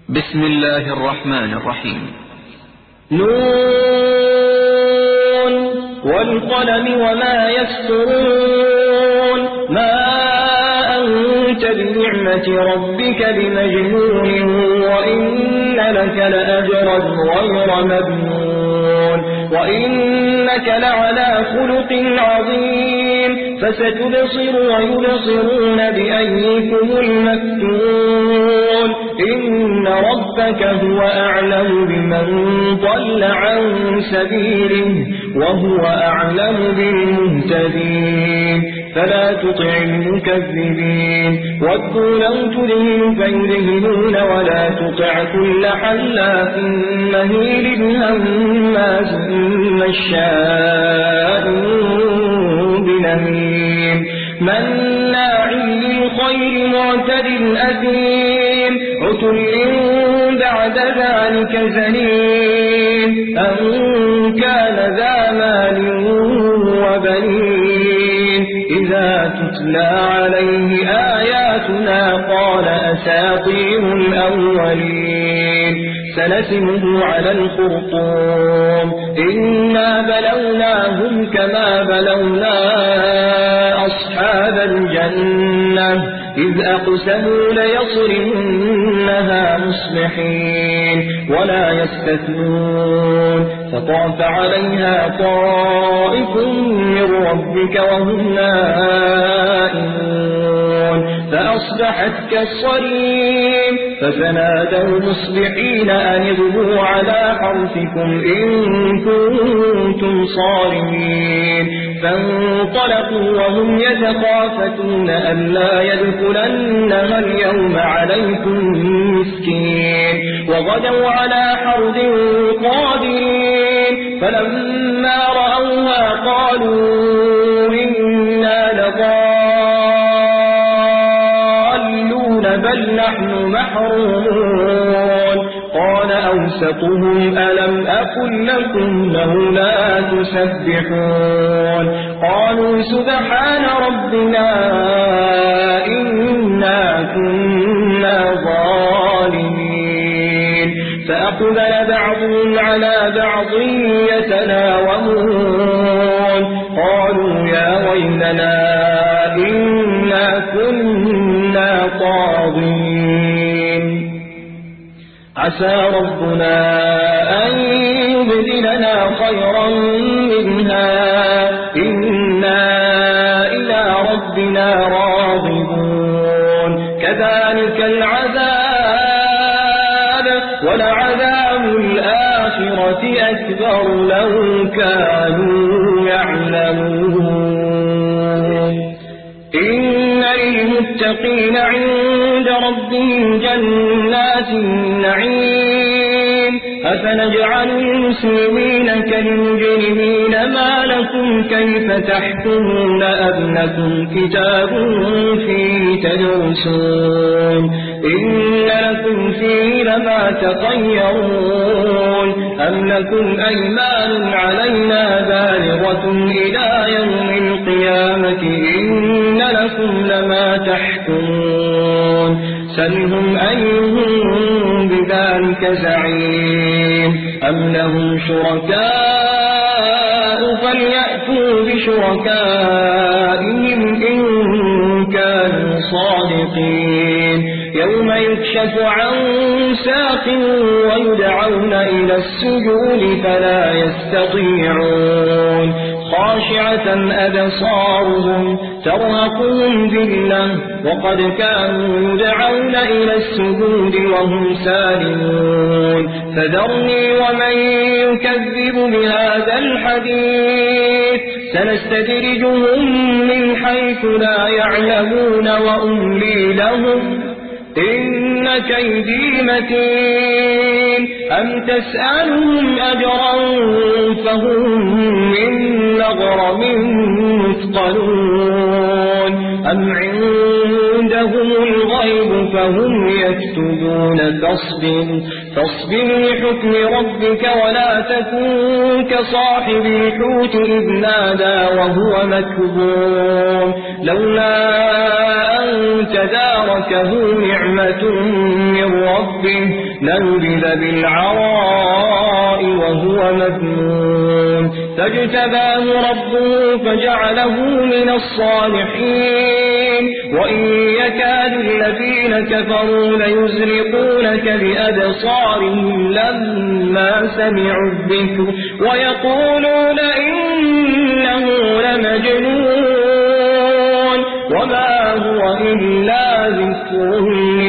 بسم الله الرحمن الرحيم. نون والقلم وما يسطرون ما أنت بنعمة ربك بمجنون وإن لك لأجرا غير ممنون وإنك لعلى خلق عظيم فستبصر ويبصرون بأيكم المفتون إن ربك هو أعلم بمن ضل عن سبيله وهو أعلم بالمهتدين فلا تطع المكذبين ودوا لو تدهن فيدهنون ولا تطع كل حلاف مهيل هماز مشاء بنميم مناع للخير معتد أثيم عتل بعد ذلك زنيم أن كان ذا مال وبنين إذا تتلى عليه آياتنا قال أساطير الأولين سنسمه على الخرطوم إنا بلوناهم كما بلونا أصحاب الجنة إذ أقسموا ليصرمنها مصبحين ولا يستثنون فطاف عليها طائف من ربك وهم نائمون فأصبحت كالصريم فتنادوا مصبحين أن اغدوا على حرثكم إن كنتم صارمين فانطلقوا وهم يتخافتون ألا يدخلنها اليوم عليكم مسكين وغدوا على حرد قادرين فلما رأوها قالوا إنا لضالون بل نحن محرومون قال أوسطهم ألم أقل لكم لولا تسبحون قالوا سبحان ربنا إنا كنا ظالمين فأقبل بعضهم على بعض يتلاومون قالوا يا ويلنا إنا كنا طاغين عسى ربنا أن يبدلنا خيرا منها إنا إلى ربنا راغبون كذلك العذاب ولعذاب الآخرة أكبر لو كانوا يعلمون إن للمتقين عند ربهم جنات النعيم أفنجعل المسلمين كالمجرمين ما لكم كيف تحكمون أم لكم كتاب فيه تدرسون إن لكم فيه لما تطيرون أم لكم أيمان علينا بالغة إلى يوم القيامة إن لكم لما تحكمون سلهم أيهم بذلك زعيم أم لهم شركاء فليأتوا بشركائهم إن كانوا صادقين يوم يكشف عن ساق ويدعون إلى السجود فلا يستطيعون خاشعة أبصارهم ترهقهم ذلة وقد كانوا يدعون إلى السجود وهم سالمون فذرني ومن يكذب بهذا الحديث سنستدرجهم من حيث لا يعلمون وأملي لهم إن كيدي متين أم تسألهم أجرا فهم من مغرم مثقلون أم عندهم لهم الغيب فهم يكتبون فاصبر لحكم ربك ولا تكن كصاحب الحوت إذ نادى وهو مكظوم لولا أن تداركه نعمة من ربه لنبذ بالعراء وهو مذموم فاجتباه ربه فجعله من الصالحين وإن يكاد الذين كفروا ليزلقونك بأبصارهم لما سمعوا الذكر ويقولون إنه لمجنون وما هو إلا ذكر